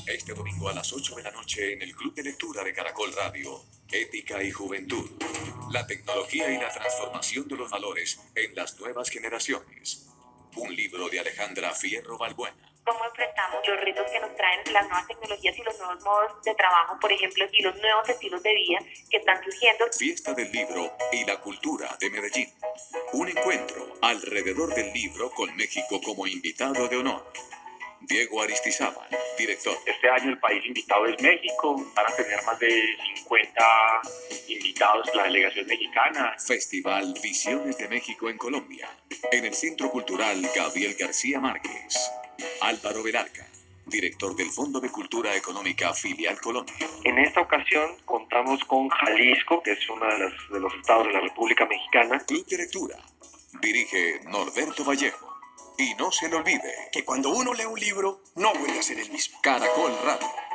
Este domingo a las 8 de la noche en el Club de Lectura de Caracol Radio, Ética y Juventud. La tecnología y la transformación de los valores en las nuevas generaciones. Un libro de Alejandra Fierro Balbuena. Cómo enfrentamos los retos que nos traen las nuevas tecnologías y los nuevos modos de trabajo, por ejemplo, y los nuevos estilos de vida que están surgiendo. Fiesta del Libro y la Cultura de Medellín. Un encuentro alrededor del libro con México como invitado de honor. Diego Aristizábal, director. Este año el país invitado es México. Van a tener más de 50 invitados la delegación mexicana. Festival Visiones de México en Colombia. En el Centro Cultural Gabriel García Márquez. Álvaro Velarca, director del Fondo de Cultura Económica Filial Colombia. En esta ocasión contamos con Jalisco, que es uno de los estados de la República Mexicana. Club de Lectura. Dirige Norberto Vallejo. Y no se le olvide que cuando uno lee un libro, no vuelve a ser el mismo. Caracol Radio.